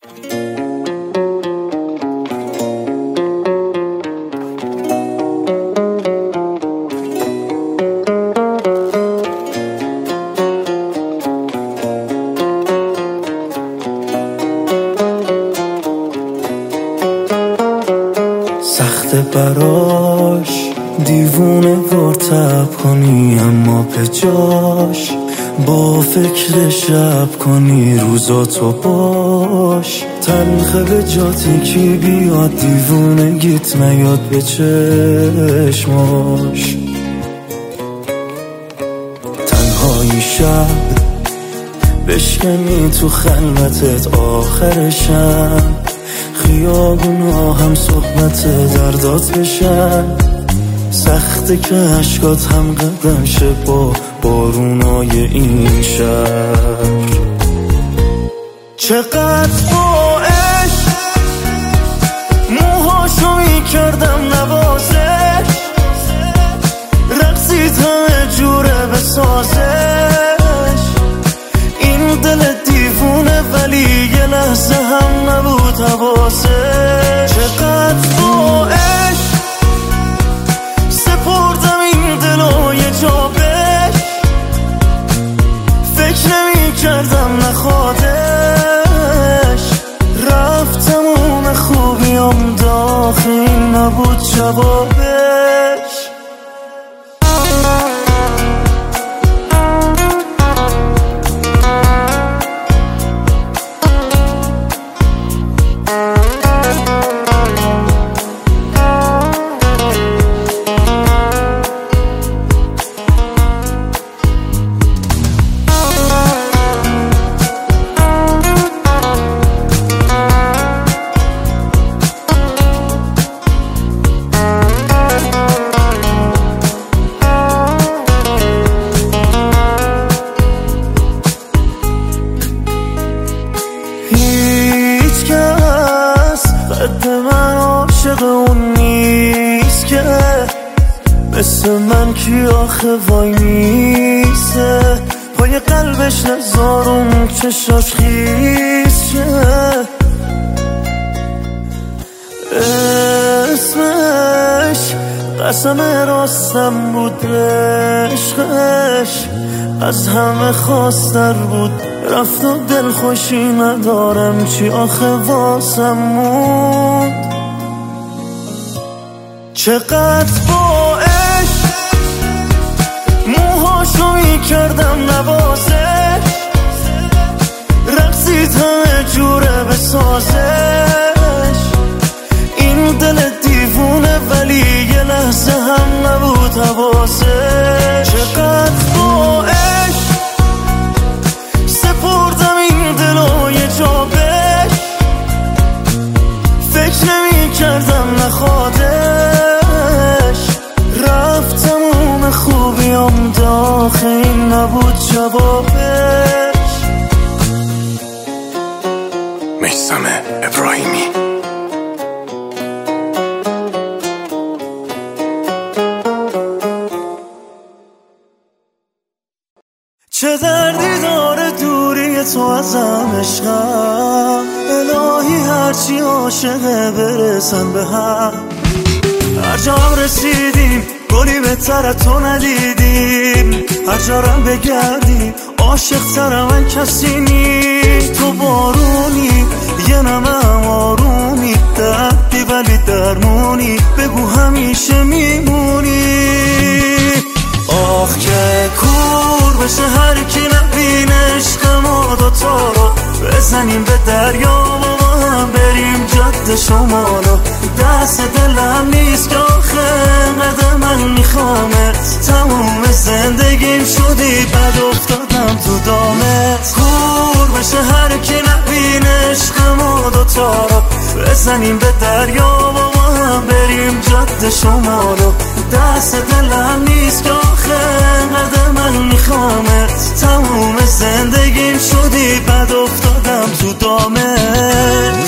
سخت براش دیوونه ورتب کنی، اما به جاش با فکر شب کنی روزاتو باش. تلخه به جاتی کی بیاد دیوونگیت نیاد به چشماش. تنهایی شب بشکنی تو خلوتت آخرشم، خیابونا هم صحبت دردات بشن. سخته که عشقات هم قدم شه با بارونای این شهر. چقدر با عشق موهاشو میکردم نوازش، رقصید همه جوره بسازش. این دل دیوونه ولی یه لحظه هم نبود حواسش. چقدر با عشق سپردم این دلو یه جا بهش، فکر نمی کردم نخوادش. رفت تموم خوبیام داخل این نبود جوابش. قد من عاشق اون نیست که مثل من کی آخه وای میسته. پای قلبش نزارون چشاش خیز شه. اسمش قسم راستم بود، عشقش از همه خواستر بود. رفت و دل خوشی ندارم چی آخه واسم موند. چقدر با عشق موهاشو میکردم نوازش، رقصید همه جوره بسازش. این دل دیوونه ولی یه لحظه هم نبود حواسش. چقدر با عشق سپردم این دلو یه جا بهش، فکر نمی کردم نخوادش. رفت تموم خوبیام داخل این نبود جوابش. میثم ابراهیمی. چه دردی داره دوری تو ازم عشقم، الهی هرچی عاشقه برسن به هم. هر جا هم رسیدیم گلی بهتر تو ندیدیم، هر جارم بگردیم عاشق تر من کسی نی. تو بارونی یه نمه آرومی، دردی ولی درمونی، بگو همیشه میمونی. آخ که کور بشه هر کی نبینه عشق ما دوتا رو، بزنیم به دریا و ما هم بریم جاده شمالو. دست دلم نیست که آخه قدر من میخوامت، تموم زندگیم شدی بد افتادم تو دامت. کور بشه هر کی نبینه عشق ما دوتا رو، بزنیم به دریا و ما هم بریم جاده شمالو. دست دلم نیست که آخه قدر من میخوامت، تموم زندگیم شدی بد افتادم تو دامت.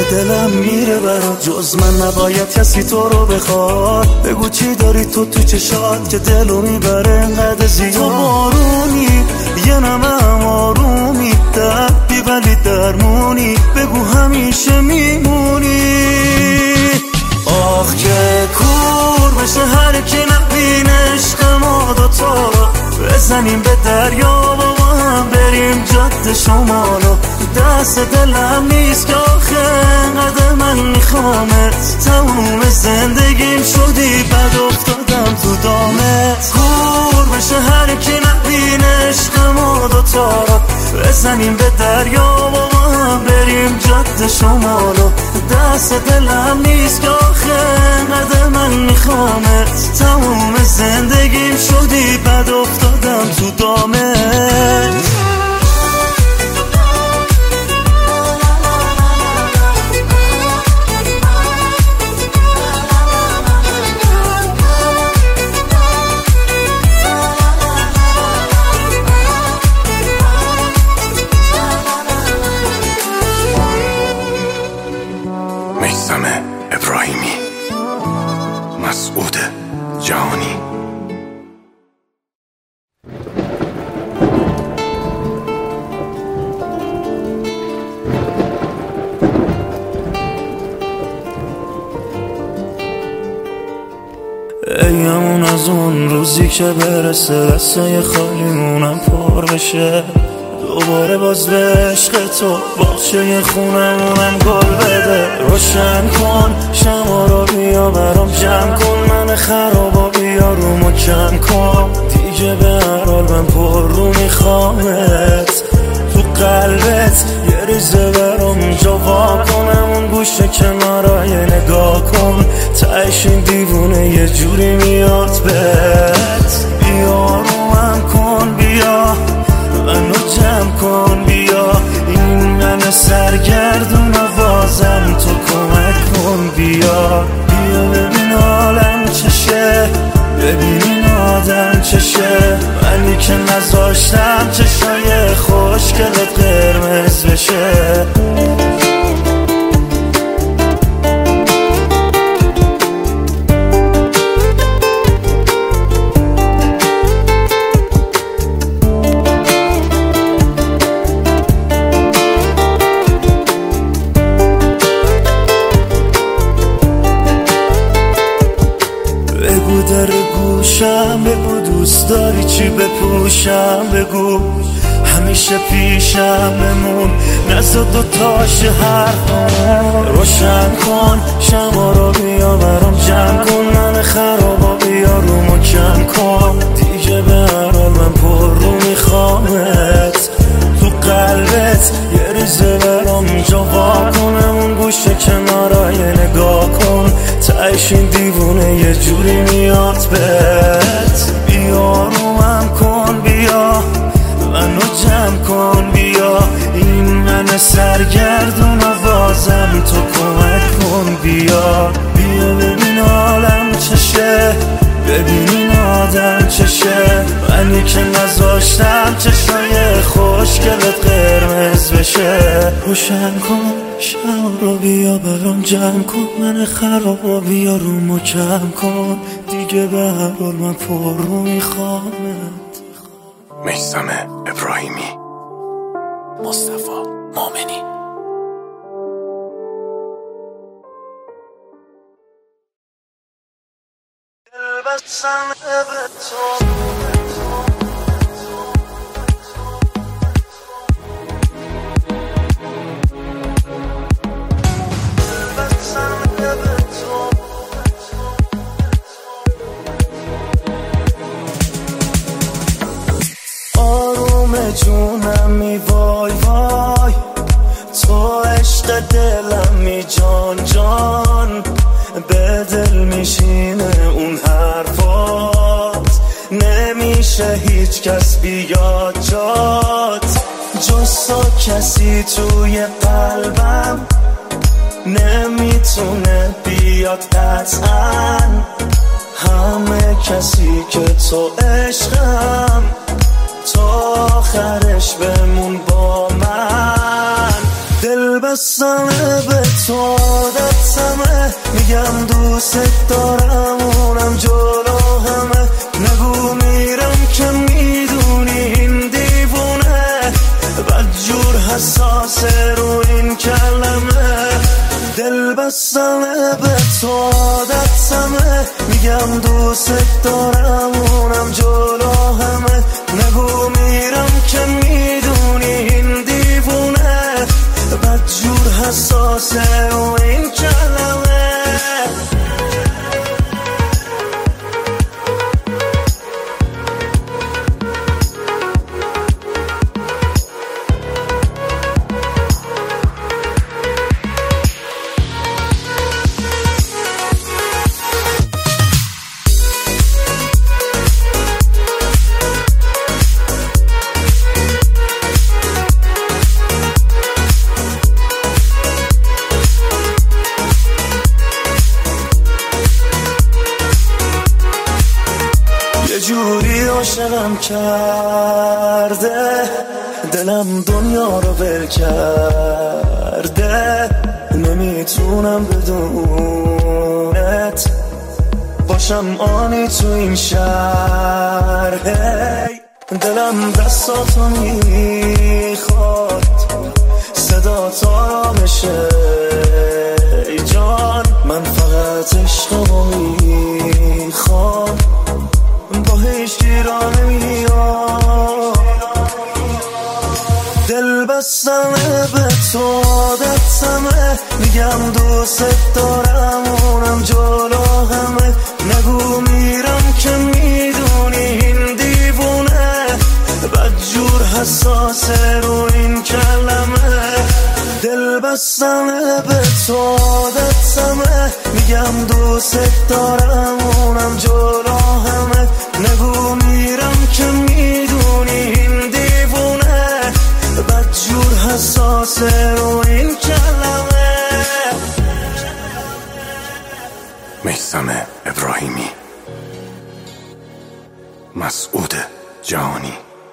دلم میره برات، جز من نباید کسی تو رو بخواد. بگو چی داری تو چشات که دلو میبره انقدر زیاد. تو بارونی یه نمه آرومی، دردی ولی درمونی، بگو همیشه میمونی. آخ که کور بشه هر کی نبینه عشق ما دوتا رو، بزنیم به دریا و با هم بریم جاده شمالو. دست دلم نیست که آخه انقدر من میخوامت، تموم زندگیم شدی بد افتادم تو دامت. کور بشه هر کی نبینه عشق ما دوتا رو، بزنیم به دریا و با هم بریم جاده شمالو. دست دلم نیست که آخه انقدر من میخوامت، تموم زندگیم شدی بد افتادم تو دامت. میثم ابراهیمی، مسعود جهانی. ایامون از اون روزی که برسه دستای خالیمونم پر بشه، دوباره باز به عشق تو باغچه خونمونم گل بده. روشن کن شما رو بیا برام جمع کن، من خرابا بیا رومو کم کن. دیگه به هر حال من پر رو میخوامت، تو قلبت یه ریزه برام جا وا کنم. اون گوشه کنارای نگاه کن، تهش این دیوونه یه جوری میاد بهت. بیا رومم کن، بیا منو جمع کن، بیا این من سرگردون آوازم تو کمک کن. بیا بیا ببین حالم چشه، ببین این آدم چشه، منی که نذاشتم چشای خوشگلت قرمز بشه. بگو در گوشم، بگو دوست داری چی بپوشم، بگو همیشه پیشم بمون، نزد دوتاش حرفم. روشن کن شما رو بیا برام جمع کن، من خرابا بیا رومو کم کن. دیگه به هر حال من پر رو میخوامت، تو قلبت یه ریزه برام جا وا کنم. اون گوشه کنارای نگاه کن، تهش این دیوونه یه جوری میاد بهت. بیا رومم کن، بیا منو جمع کن، بیا این من سرگردون آوازم تو کمک کن. بیا بیا ببین حالم چشه، ببین این آدم چشه، منی که نذاشتم چشای خوشگلت قرمز بشه. روشن کن شما رو بیا برام جمع کن، من خرابا بیا رومو کم کن. دیگه به هر حال من پر رو میخوامت. میثم ابراهیمی، مصطفی مومنی. آروم جونم وای وای، تو عشق دلم می جان جان، به دل میشینه اون حرفات، نمیشه هیچ کس بیاد جات جز تو. کسی توی قلبم نمیتونه بیاد قطعا، همه کسی که تو عشقم، تا آخرش بمون با من. دل بستم به تو عادتمه، میگم دوست دارم اونم جلو همه. نگو میرم که میدونی این دیوونه، بدجور حساسه رو این کلمه. دل بستمه به تو عادتمه، میگم دوست دارم اونم جلو همه. نگو میرم که میدونی این دیوونه، بدجور حساسه رو این کلمه. جوری عاشقم کرده، دلم دنیا رو ول کرده. نمیتونم بدونت باشم آنی تو این شهر. دلم دستاتو میخواد، صدا تا بشه ای جان. من فقط عشقمو میخوام، با هیچ گیرا نمیام. دل بستمه به تو عادتمه، میگم دوست دارم اونم جلو همه. نگو میرم که میدونی این دیوونه، بدجور حساسه رو این کلمه. دل بستمه به تو عادتمه، میگم دوست دارم اونم جلو همه. نگو میرم که میدونی این دیوونه، بدجور حساسه رو این کلمه. میثم ابراهیمی، مسعود جهانی.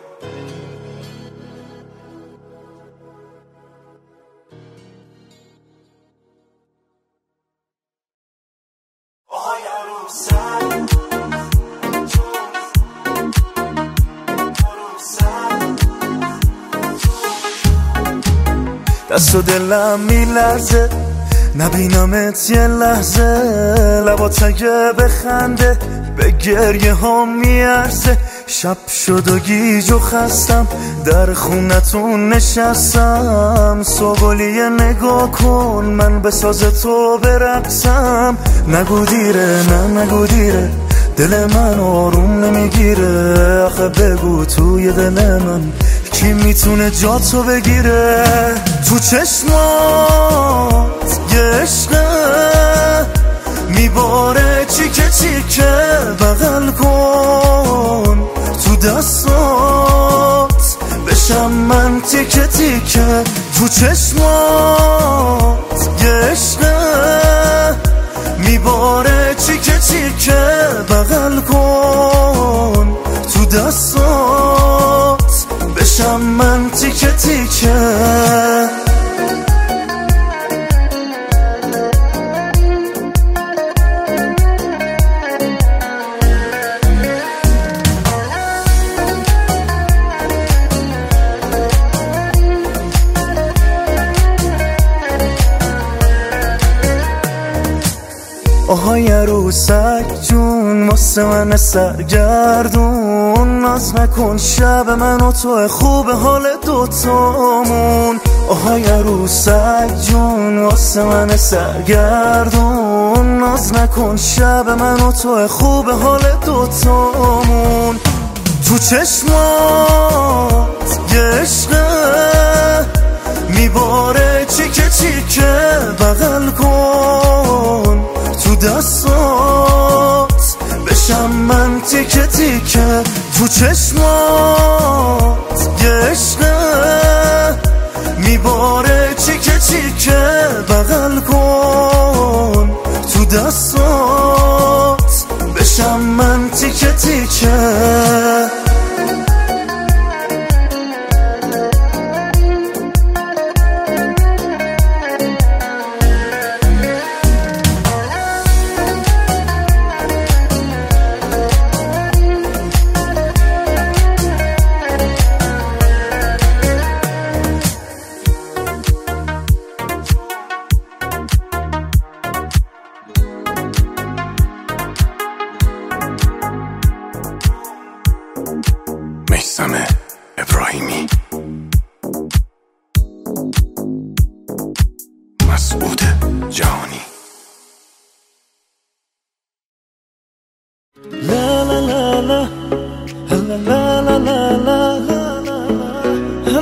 دست و دلم میلرزه نبینمت یه لحظه. لبات اگه بخنده به گریه ها میارزه. شب شد و گیج و خستم، در خونتون نشستم. صبحولیه نگاه کن، من به ساز تو برقصم. نگو دیره، نه نگو دیره، دل من آروم نمیگیره. آخه بگو توی دل من کی میتونه جاتو بگیره؟ تو چشمات یه عشقه میباره چیکه چیکه. بغل کن تو دستات بشم من تیکه تیکه. تو چشمات یه عشقه میباره چیکه چیکه. بغل کن تو دستات بشم من تیکه تیکه. آهای عروسک جون، واسه من سرگردون. ناز نکن شب من و تو خوب حال دوتامون. آهای عروسک جون، واسه من سرگردون. ناز نکن شب من و تو خوب حال دوتامون. تو چشمات یه عشقه میباره چیکه چیکه. بغل کن تو دستات بشم من تیکه تیکه. تو چشمات یه عشقه میباره چیکه چیکه. بغل کن تو دستات بشم من تیکه تیکه.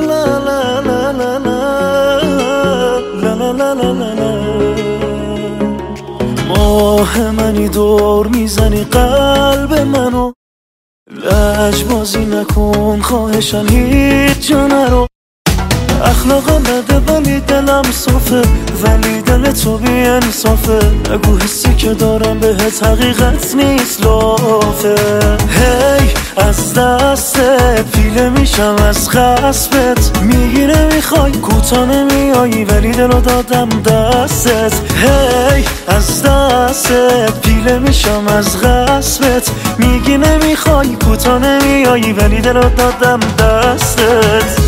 ماه منی دور میزنی قلب منو، لجبازی نکن خواهشن هیچ جا نرو. اخلاقم بده ولی دلم صافه، ولی دل تو بی انصافه. نگو حسی که دارم بهت حقیقت نیست لافه. هی از دستت پیله میشم از غصبت، میگیره میخوای کوتا نمیایی ولی دلو دادم دستت. هی از دستت پیله میشم از غصبت، میگی نمیخوای کوتا نمیایی ولی دلو دادم دستت.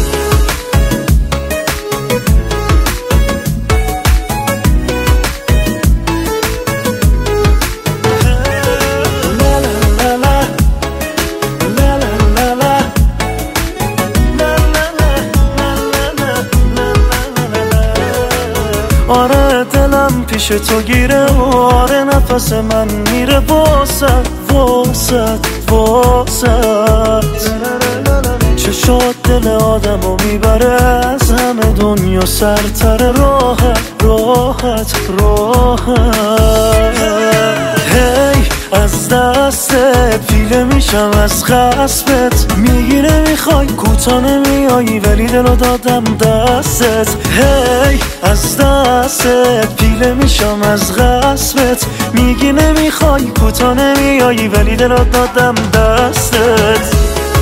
آره دلم پیش تو گیره، آره نفس من میره واسد واسد واسد. چشات دل آدمو میبره از همه دنیا سرتر، راحت راحت راحت. هی از دستت پیله میشم از غصبت، میگیره میخوای کوتا نمیایی ولی دلو دادم دستت. هی از دستت پیله میشم از غصبت، میگی نمیخوای کوتا نمیایی ولی دلو دادم دستت.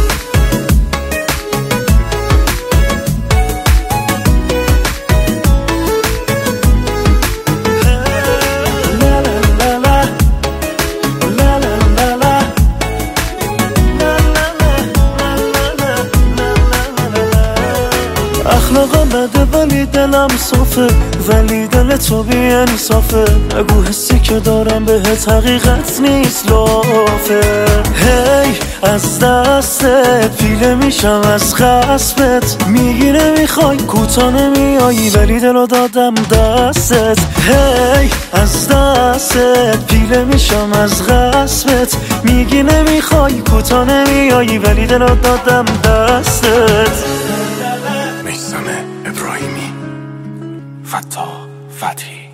اخلاقم بده ولی دلم صافه، ولی دل تو بی انصافه. نگو حسی که دارم بهت حقیقت نیست لافه. هی از دستت پیله میشم از غصبت، میگیره میخوای کوتا نمیایی ولی دلو دادم دستت. هی از دستت پیله میشم از غصبت، میگی نمیخوای کوتا نمیایی ولی دلو دادم دستت. میثم ابراهیمی، فتاح فتحی.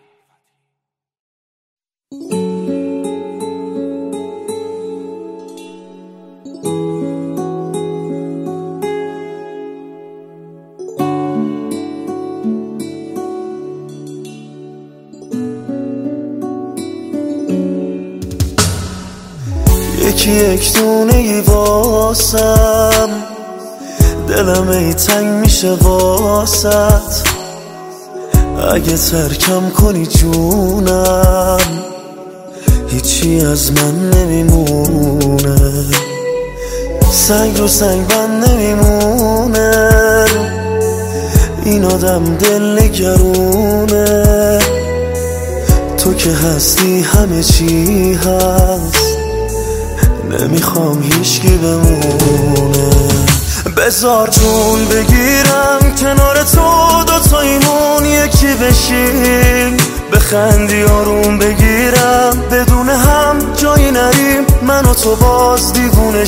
یکی یک دونه ای واسم، دلم ای تنگ میشه واسط. اگه ترکم کنی جونم هیچی از من نمیمونه، سنگ رو سنگ بند نمیمونه. این آدم دل نگرونه، تو که هستی همه چی هست، نمیخوام هیچکی بمونه. بذار جون بگیرم کنار تو، دوتاییمون یکی بشیم، بخندی آروم بگیرم، بدون هم جایی نریم، من و تو باز دیوونه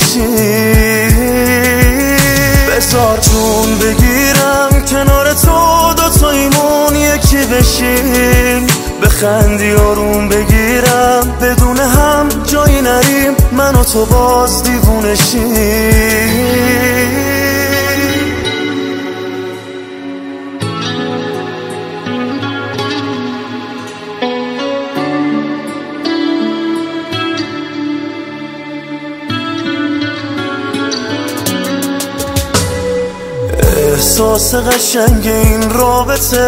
شیم. بذار جون بگیرم کنار تو، دوتاییمون یکی بشیم، بخندی آروم بگیرم، بدون هم جایی نریم، من و تو باز دیوونه شیم. احساس قشنگ این رابطه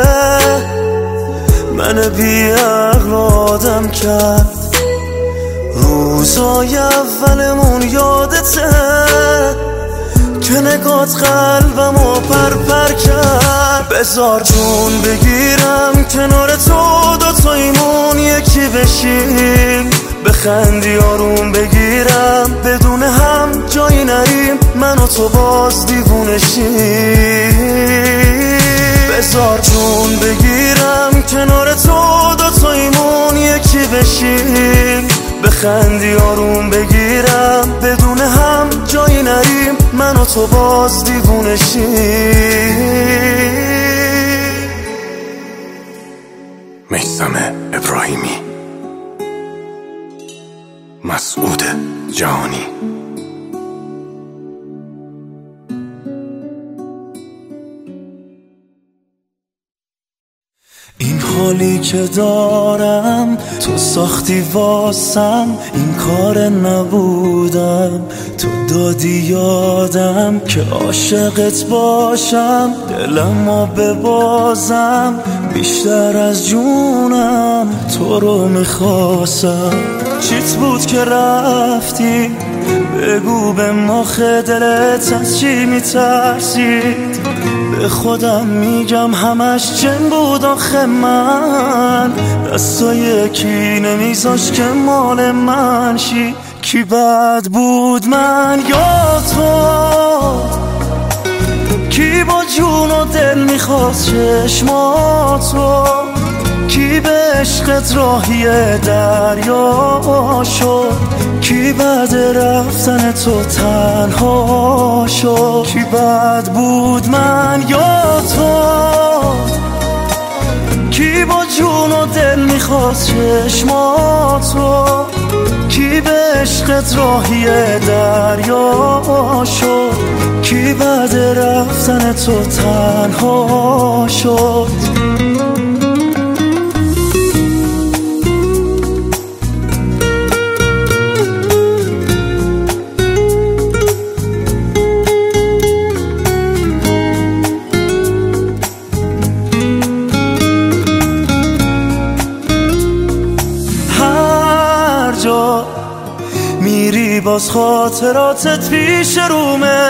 من بی عقل آدم کرد، روزای اولمون یادته که نگات قلبمو پر کرد. بذار جون بگیرم کنار تو، دوتاییمون یکی بشیم، بخندی آروم بگیرم، بدون هم جایی نریم، من و تو باز دیوونه شیم. بذار جون بگیرم کنار تو، دوتاییمون یکی بشیم، بخندی آروم بگیرم، بدون هم جایی نریم، من و تو باز دیوونشی. میثم ابراهیمی، مسعود جهانی. این حالی که دارم تو ساختی واسم، این کار نبودم تو دادی یادم که عاشقت باشم، دلمو ببازم بیشتر از جونم تو رو میخواستم. چیت بود که رفتی بگو به مخ دلت از چی میترسید؟ به خودم میگم همش جن بود آخه من، دستا یکی نمیذاش که مال من شی. کی بد بود من یا تو؟ کی با جون و دل میخواست چشماتو؟ کی به عشقت راهی دریا شد؟ کی بعد رفتن تو تنها شد؟ کی بد بود من یا تو؟ کی با جون و دل میخواست چشماتو؟ کی به عشقت راهی دریا شد؟ کی بعد رفتن تو تنها شد؟ میری باز خاطراتت پیش رومه،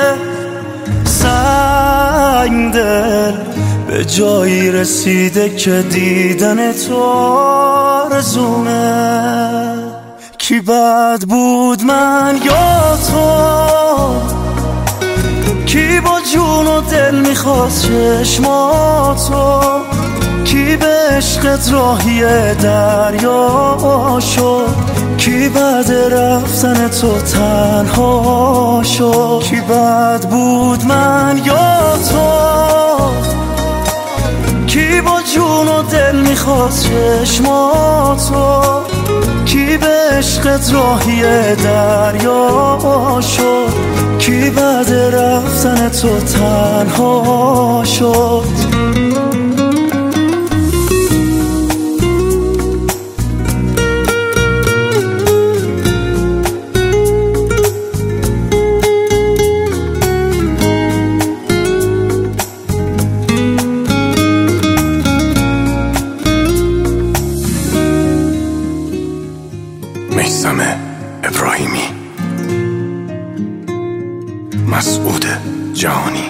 سنگ دل به جایی رسیده که دیدن تو آرزومه. کی بد بود من یا تو؟ کی با جون و دل میخواست چشماتو؟ کی به عشقت راهی دریا شد؟ کی بعد رفتن تو تنها شد؟ کی بد بود من یا تو؟ کی با جون و دل میخواست چشماتو؟ کی به عشقت راهی دریا شد؟ کی بعد رفتن تو تنها شد؟ میثم ابراهیمی، مسعود جهانی.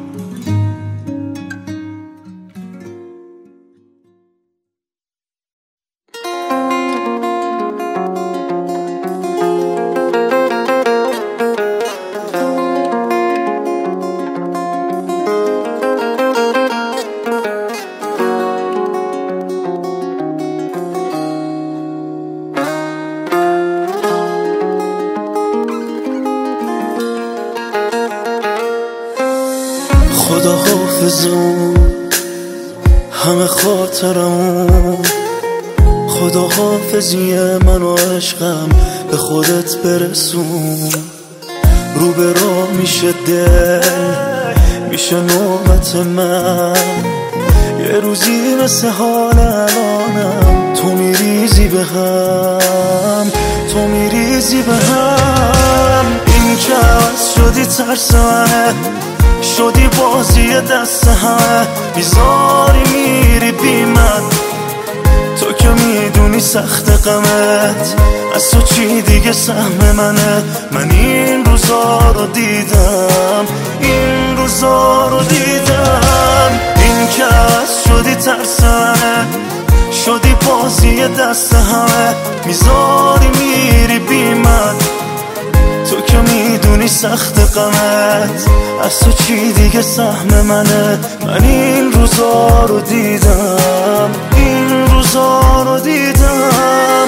خدا حافظم همه خاطرم، خدا حافظی من و عشقم به خودت برسون. رو به راه میشه دل، میشه نوبت من، یه روزی مثل حال الانم تو میریزی به هم، تو میریزی به هم. این که عوض شدی ترس منه، شدی بازی دست همه، میذاری میری بی من، تو که میدونی سخت غمت از تو چی دیگه سهم منه. من این روزا رو دیدم، این روزا رو دیدم. این که عوض شدی ترس منه، شدی بازی دست همه، میذاری میری بی من، تو که میدونی سخت غمت از تو چی دیگه سهم منه. من این روزا رو دیدم، این روزا رو دیدم.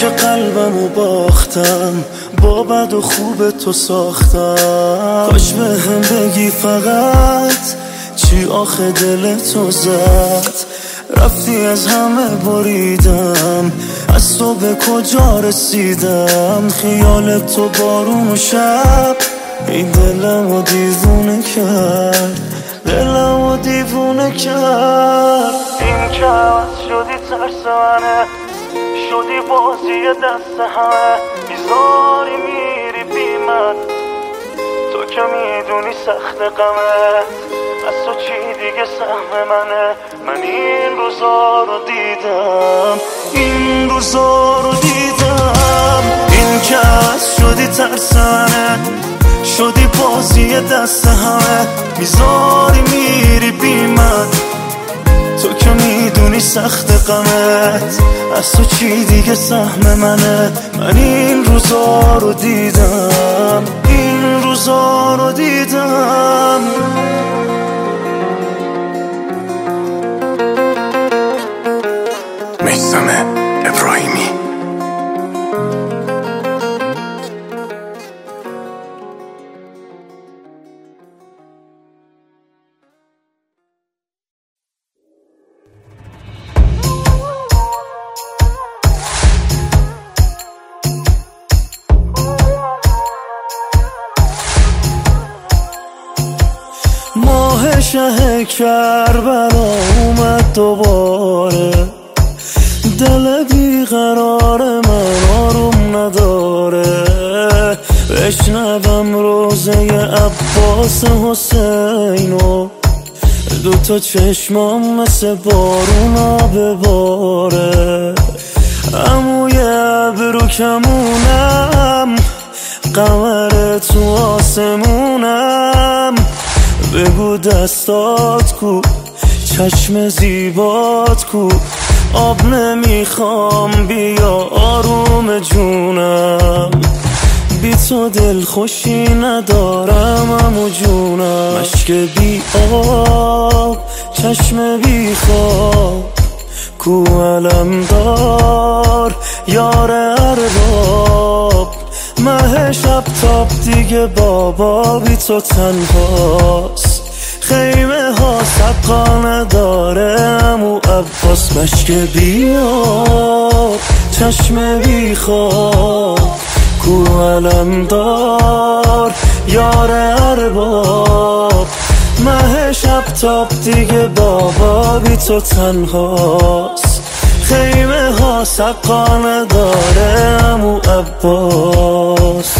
که قلبمو باختم، با بد و خوب تو ساختم. کاش به هم بگی فقط چی آخه دل تو زد. رفتی از همه بریدم، از تو به کجا رسیدم. خیال تو بارون و شب این دلمو دیوونه کرد، دلمو دیوونه کرد. این که عوض شدی ترس منه، شدی بازی دست همه. میذاری میری بی من، تو که میدونی سخت غمه. از تو چی دیگه سهم منه؟ من این روزا رو دیدم، این روزا رو دیدم. این که عوض شدی ترس منه، شدی بازی دست همه. میذاری میری بی من، تو که میدونی سخت غمت. از تو چی دیگه سهم منه؟ من این روزا رو دیدم، این روزا رو دیدم. میثم ابراهیمی. ماه شه کربلا اومد دوباره، دل بیقرار من آروم نداره. بشنوم روزه عباس حسینو، دوتا چشمام مثل بارونا بباره. عموی ابرو کمونم، قمر تو آسمونم. بگو دستات کو، چشم زیبات کو. آب نمیخوام بیا آروم جونم، بی تو دل خوشی ندارم امو جونم. مشک بی آب، چشم بی خواب، کو علم دار یار ارباب. مه شب تاب دیگه بابا بی تو تنهاست. خیمه ها سقا نداره امو عباس. مشک بی آب، چشم بی خواب، کو علم دار یار ارباب. مه شب تاب دیگه بابا بی تو تنهاست. خیمه ها سقا نداره امو عباس.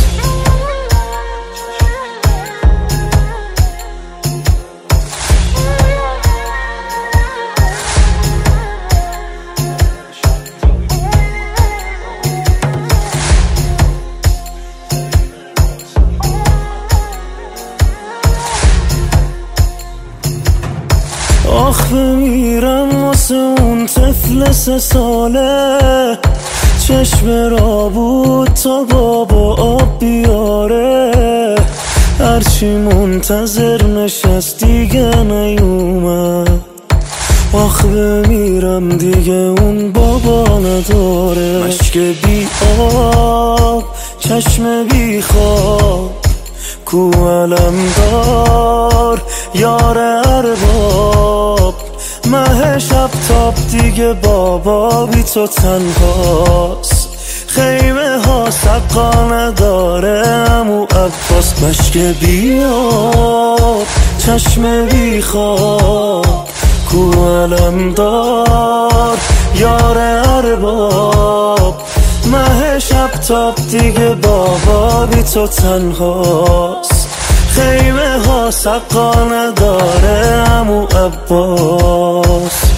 آخ بمیرم واسه اون طفل 3 ساله، چشم را بود تا بابا آب بیاره. هرچی منتظر نشست دیگه نیومد. آخ بمیرم دیگه اون بابا نداره. مشک بی آب، چشم بی خواب، کو علم دار یار ارباب. مه شب تاب دیگه بابا بی تو تنهاست. خیمه ها سقا نداره امو عباس. مشک بی آب، چشم بی خواب، کو علم دار یار ارباب. مه شب تاب دیگه بابا بی تو تنهاست. خیمه ها سقا نداره امو عباس.